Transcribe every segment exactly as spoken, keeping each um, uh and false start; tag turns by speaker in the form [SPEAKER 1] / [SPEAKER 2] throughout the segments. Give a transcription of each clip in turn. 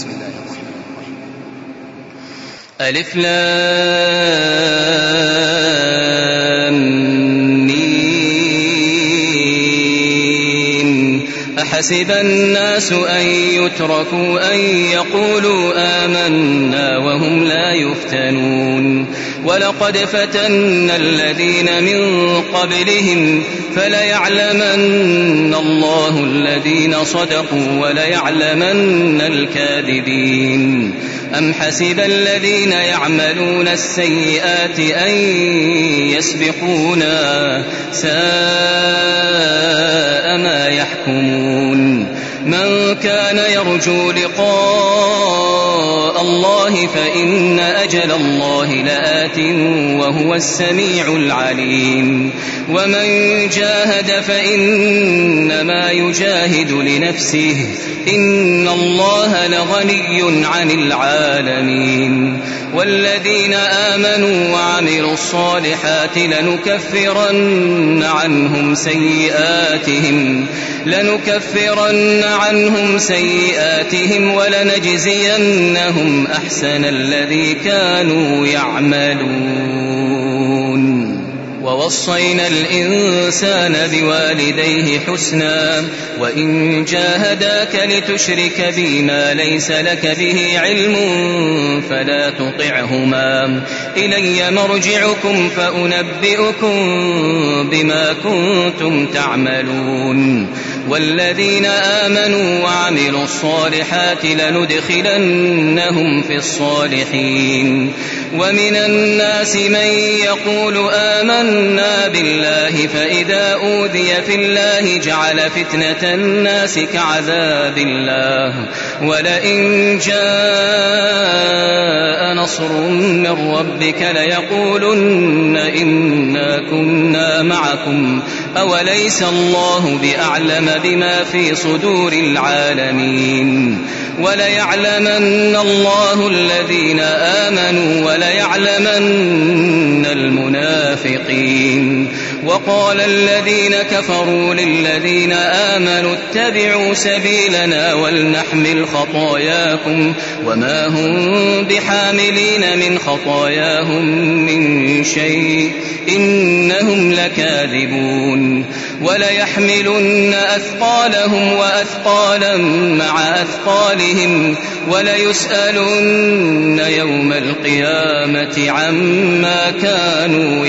[SPEAKER 1] بسم الله الرحمن الرحيم.
[SPEAKER 2] ألف لام ميم أحسب الناس أن يتركوا أن يقولوا آمنا وهم لا يفتنون ولقد فتنا الذين من قبلهم فليعلمن الله الذين صدقوا وليعلمن الكاذبين أم حسب الذين يعملون السيئات أن يسبقونا ساء ما يحكمون من كان يرجو لقاء الله فإن أجل الله لآت وهو السميع العليم ومن جاهد فإنما يجاهد لنفسه إن الله لغني عن العالمين والذين آمنوا وعملوا الصالحات لنكفرن عنهم سيئاتهم لنكفرن عنهم سيئاتهم ولنجزينهم أحسن الذي كانوا يعملون ووصينا الإنسان بوالديه حسنا وإن جاهداك لتشرك بي ما ليس لك به علم فلا تطعهما إلي مرجعكم فأنبئكم بما كنتم تعملون والذين آمنوا وعملوا الصالحات لندخلنهم في الصالحين ومن الناس من يقول آمنا بالله فإذا أوذي في الله جعل فتنة الناس كعذاب الله ولئن جاء نصر من ربك ليقولن إنا كنا معكم أوليس الله بأعلم بما في صدور العالمين وليعلمن الله الذين آمنوا وليعلمن المنافقين وقال الذين كفروا للذين آمنوا اتبعوا سبيلنا ولنحمل خطاياكم وما هم بحاملين من خطاياهم من شيء إنهم لكاذبون وليحملن أثقالهم وأثقالا مع أثقالهم وليسألن يوم القيامة عما كانوا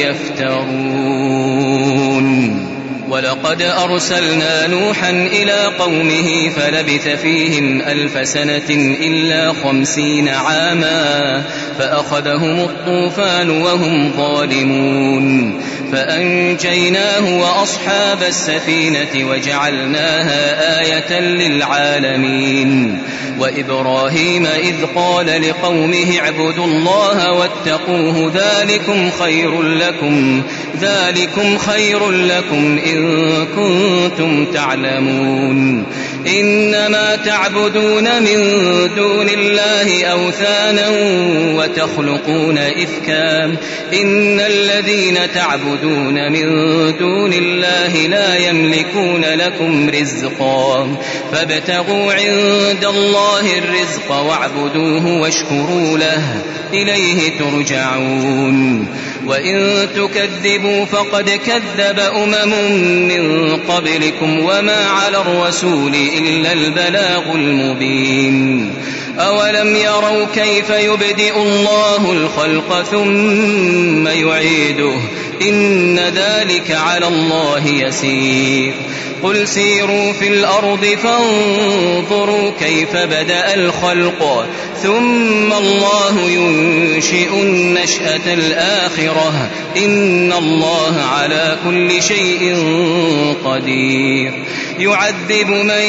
[SPEAKER 2] يفترون ولقد أرسلنا نوحا إلى قومه فلبث فيهم ألف سنة إلا خمسين عاما فأخذهم الطوفان وهم ظالمون فأنجيناه وأصحاب السفينة وجعلناها آية للعالمين وإبراهيم إذ قال لقومه اعبدوا الله واتقوه ذلكم خير لكم ذلكم خير لكم إن كنتم تعلمون إنما تعبدون من دون الله أوثانا وتخلقون إفكا إن الذين تعبدون من دون الله لا يملكون لكم رزقا فابتغوا عند الله الرزق واعبدوه واشكروا له إليه ترجعون وإن تكذبوا فقد كذب أمم من قبلكم وما على الرسول إلا البلاغ المبين أولم يروا كيف يبدئ الله الخلق ثم يعيده إن ذلك على الله يسير قل سيروا في الأرض فانظروا كيف بدأ الخلق ثم الله ينشئ النشأة الآخرة إن الله على كل شيء قدير يعذب من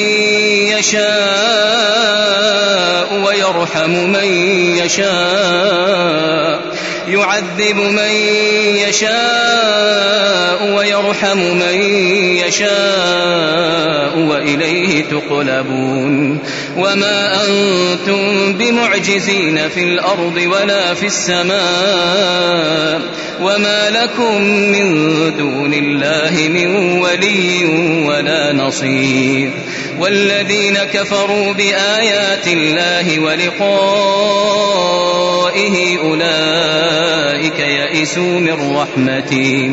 [SPEAKER 2] يشاء ويرحم من يشاء يعذب من يشاء ويرحم من يشاء وإليه تقلبون وما أنتم بمعجزين في الأرض ولا في السماء وما لكم من دون الله من ولي ولا نصير والذين كفروا بآيات الله ولقائه أولئك يئسوا من رحمتي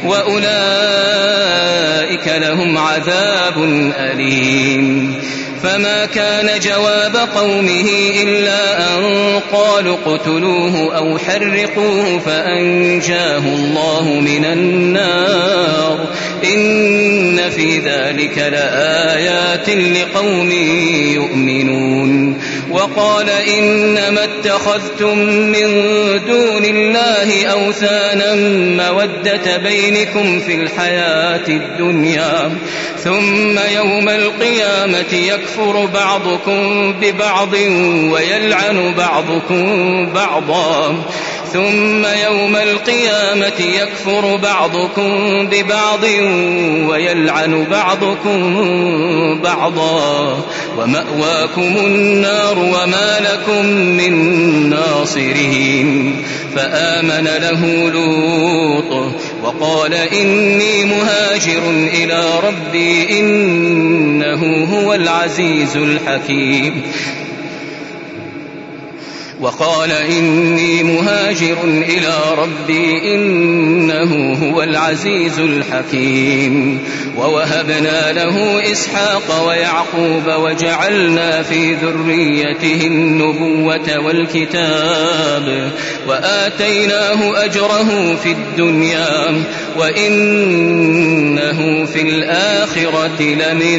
[SPEAKER 2] وأولئك لهم عذاب أليم. فما كان جواب قومه إلا أن قالوا اقتلوه أو حرقوه فأنجاه الله من النار إن في ذلك لآيات لقوم يؤمنون. وقال إنما اتخذتم من دون الله أوثانا مودة بينكم في الحياة الدنيا ثم يوم القيامة يكفر بعضكم ببعض ويلعن بعضكم بعضا ثم يوم القيامة يكفر بعضكم ببعض ويلعن بعضكم بعضا ومأواكم النار وما لكم من ناصرين. فآمن له لوط وقال إني مهاجر إلى ربي إنه هو العزيز الحكيم وقال إني مهاجر إلى ربي إنه هو العزيز الحكيم. ووهبنا له إسحاق ويعقوب وجعلنا في ذريته النبوة والكتاب وآتيناه أجره في الدنيا وإنه في الآخرة لمن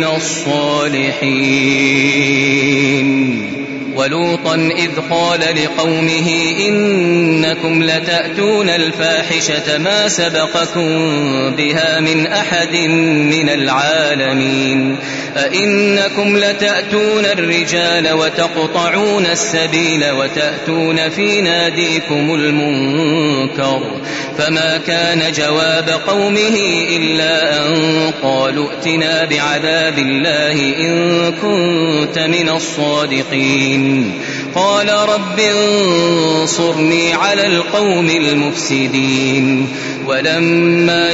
[SPEAKER 2] الصالحين. ولوطا إذ قال لقومه إنكم لتأتون الفاحشة ما سبقكم بها من أحد من العالمين أئنكم لتأتون الرجال وتقطعون السبيل وتأتون في ناديكم المنكر. فما كان جواب قومه إلا أن قالوا ائتنا بعذاب الله إن كنت من الصادقين. قال رب انصرني على القوم المفسدين. ولما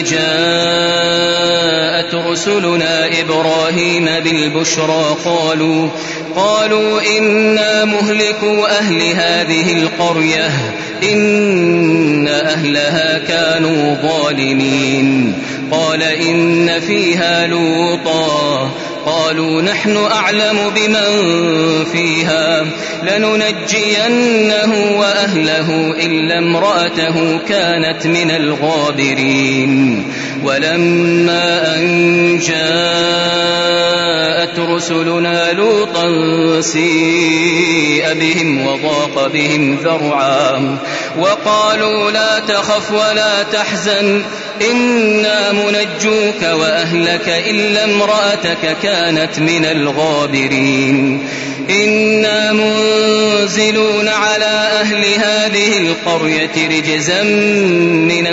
[SPEAKER 2] جاءت رسلنا إبراهيم بالبشرى قالوا قالوا إنا مهلكوا أهل هذه القرية إن أهلها كانوا ظالمين. قال إن فيها لوطا قالوا نحن أعلم بمن فيها لننجينه وأهله إلا امرأته كانت من الغابرين. ولما أن جاءت رسلنا لوطا سيء بهم وضاق بهم ذرعا وقالوا لا تخف ولا تحزن إنا منجوك وأهلك إلا امرأتك كانت من الغابرين. إنا منزلون على أهل هذه القرية رجزا من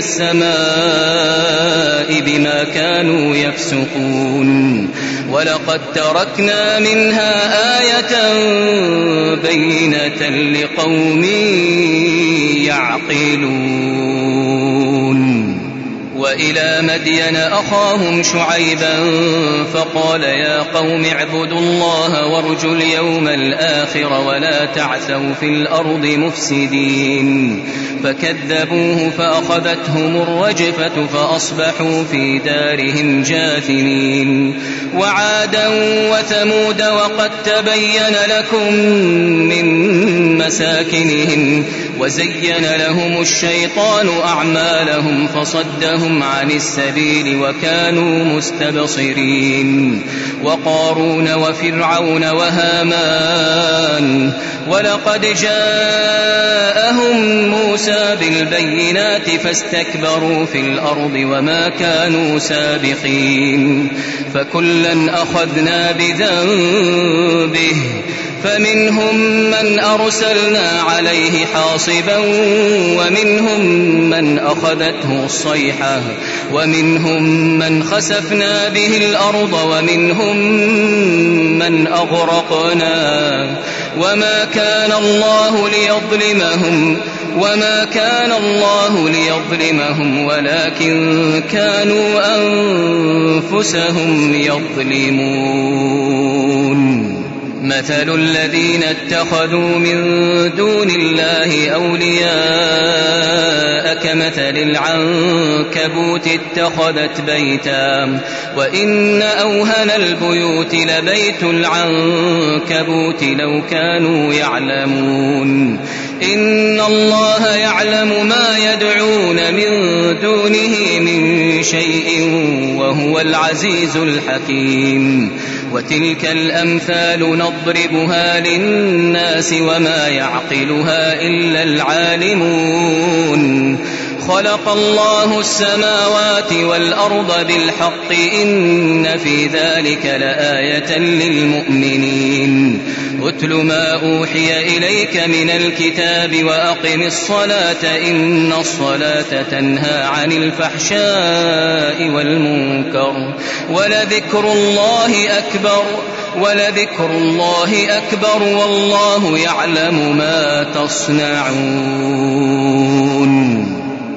[SPEAKER 2] السماء بما كانوا يفسقون. ولقد تركنا منها آية بينة لقوم يعقلون. وإلى مدين أخاهم شعيبا فقال يا قوم اعبدوا الله وارجوا اليوم الآخر ولا تعثوا في الأرض مفسدين. فكذبوه فأخذتهم الرجفة فأصبحوا في دارهم جاثمين. وعادا وثمود وقد تبين لكم من مساكنهم وزين لهم الشيطان أعمالهم فصدهم عن السبيل وكانوا مستبصرين. وقارون وفرعون وهامان ولقد جاءهم موسى بالبينات فاستكبروا في الأرض وما كانوا سابقين. فكلا أخذنا بذنبه فمنهم من أرسلنا عليه حاصبا ومنهم من أخذته الصيحة ومنهم من خسفنا به الأرض ومنهم من أغرقنا وما كان الله ليظلمهم وما كان الله ليظلمهم ولكن كانوا أنفسهم يظلمون. مثل الذين اتخذوا من دون الله أولياء كمثل العنكبوت اتخذت بيتا وإن أوهن البيوت لبيت العنكبوت لو كانوا يعلمون. إن الله يعلم ما يدعون من دونه من شيء وهو العزيز الحكيم. وتلك الأمثال نضربها للناس وما يعقلها إلا العالمون. خلق الله السماوات والأرض بالحق إن في ذلك لآية للمؤمنين. أتل ما أوحي إليك من الكتاب وأقم الصلاة إن الصلاة تنهى عن الفحشاء والمنكر ولذكر الله أكبر ولذكر الله أكبر والله يعلم ما تصنعون.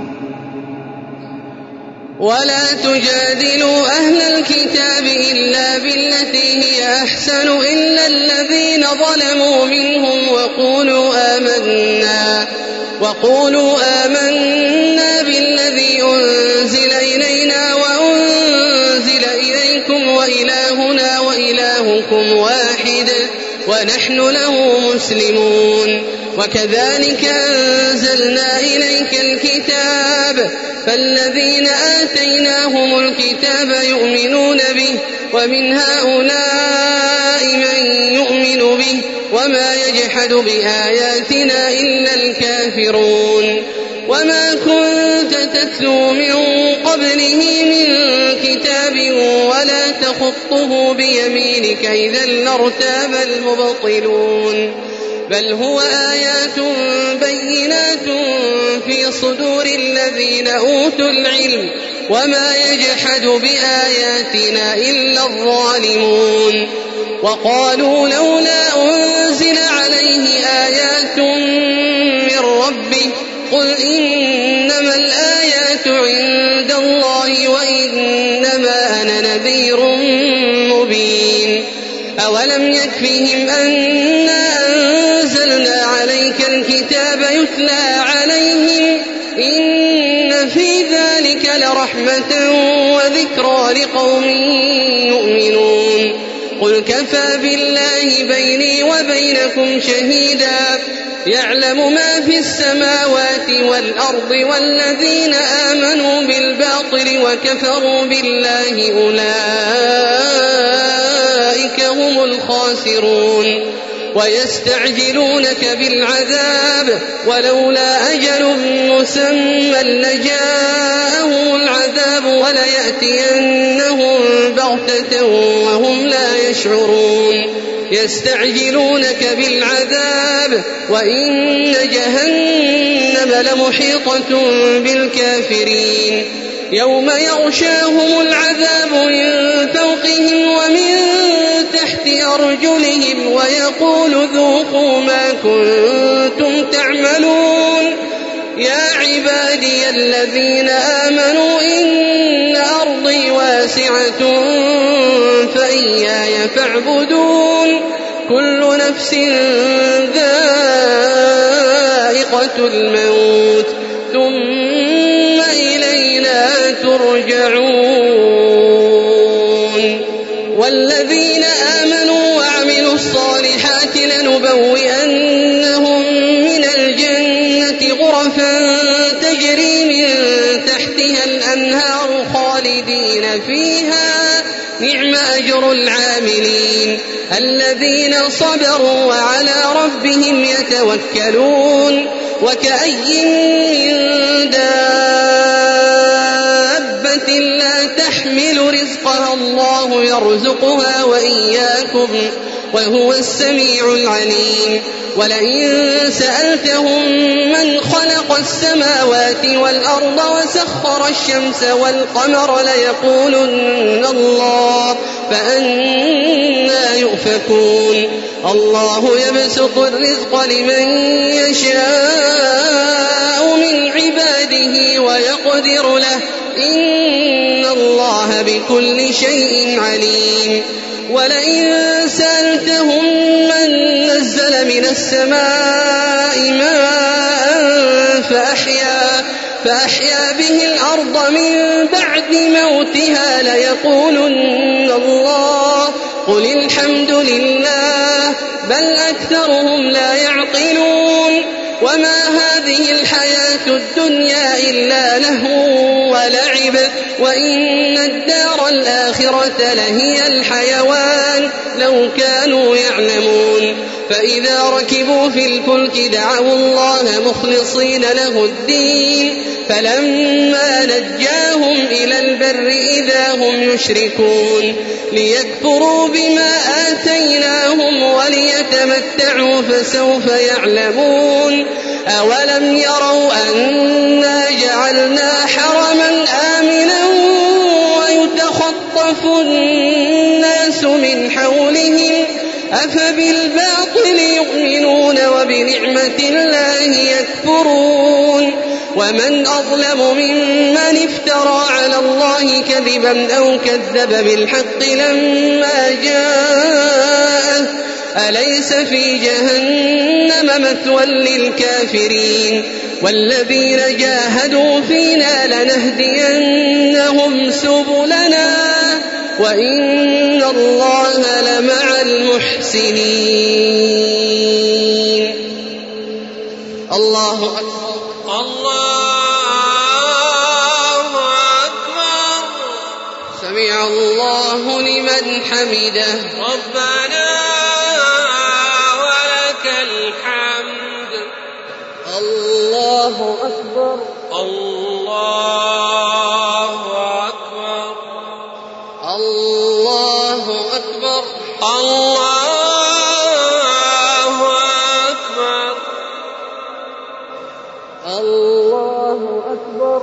[SPEAKER 1] ولا تجادلوا أهل الكتاب إلا بالتي هي أحسن إلا الذين ظلموا منهم وقولوا آمنا وقولوا آمنا بالذي أنزل إلينا وأنزل إليكم وإلهنا وإلهكم واحد ونحن له مسلمون. وكذلك أنزلنا إليك الكتاب فالذين آتيناهم الكتاب يؤمنون به ومن هؤلاء من يؤمن به وما يجحد بآياتنا إلا الكافرون. وما كنت تتلو من قبله من كتاب ولا تخطه بيمينك إذا لارتاب المبطلون. بل هو آيات بينات في صدور الذين أوتوا العلم وما يجحد بآياتنا إلا الظالمون. وقالوا لولا أنزل عليه آيات من ربه قل إنما الآيات عند الله وإنما أنا نذير مبين. أولم يكفهم أنا أنزلنا عليك الكتاب يتلى عليهم إن في ذلك لرحمة وذكرى لقوم يؤمنون. قل كفى بالله بيني وبينكم شهيدا يعلم ما في السماوات والأرض والذين آمنوا بالباطل وكفروا بالله أولئك هم الخاسرون. ويستعجلونك بالعذاب ولولا أجل مسمى لجاءهم العذاب وليأتينهم بغتة وهم لا يشعرون. يستعجلونك بالعذاب وإن جهنم لمحيطة بالكافرين. يوم يغشاهم العذاب من فوقهم ومن تحت أرجلهم ويقول ذوقوا ما كنتم تعملون. يا عبادي الذين آمنوا إن أرضي واسعة فإياي فاعبدون. كل نفس ذائقة الموت ثم إلينا ترجعون. والذين آمنوا وعملوا الصالحات لنبوئنهم من الجنة غرفا تجري من تحتها الأنهار خالدين فيها نعم أجر العاملين الذين صبروا وعلى ربهم يتوكلون. وكأي من دابة لا تحمل رزقها الله يرزقها وإياكم وهو السميع العليم. ولئن سألتهم من خلق السماوات والأرض وسخر الشمس والقمر ليقولن الله فأنى يؤفكون. الله يبسط الرزق لمن يشاء من عباده ويقدر له إن الله بكل شيء عليم. ولئن سألتهم من نزل من السماء ماء فأحيا, فأحيا به الأرض من بعد موتها ليقولن الله قل الحمد لله بل أكثرهم لا يعقلون. وما هذه الحياة الدنيا إلا لهو ولعب وإن الدار الآخرة لهي الحيوان لو كانوا يعلمون. فإذا ركبوا في الفلك دعوا الله مخلصين له الدين فلما نجاهم إلى البر إذا هم يشركون ليكفروا بما آتيناهم وليتمتعوا فسوف يعلمون. أولم يروا أنا جعلنا حرما آمنا ويتخطف الناس من حولهم أفبالباطل يؤمنون وبنعمة الله يكفرون. ومن أظلم ممن افترى على الله كذبا أو كذب بالحق لما جاءه أليس في جهنم مثوى للكافرين. والذين جاهدوا فينا لنهدينهم سبلنا وإن الله لمع المحسنين. الله أكبر
[SPEAKER 3] الله أكبر.
[SPEAKER 1] سمع الله لمن حمده
[SPEAKER 3] ربنا ولك الحمد.
[SPEAKER 1] الله أكبر
[SPEAKER 3] الله أكبر
[SPEAKER 1] الله أكبر
[SPEAKER 3] الله أكبر
[SPEAKER 1] الله أكبر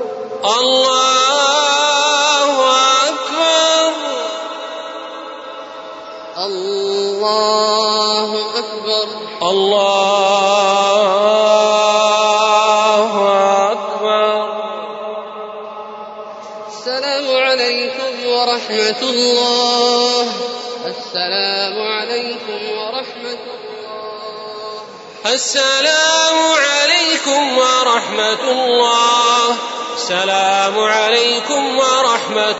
[SPEAKER 3] الله أكبر
[SPEAKER 1] الله أكبر
[SPEAKER 3] الله أكبر.
[SPEAKER 1] السلام عليكم ورحمة الله. السلام عليكم ورحمة الله.
[SPEAKER 3] السلام عليكم ورحمة الله. السلام عليكم ورحمة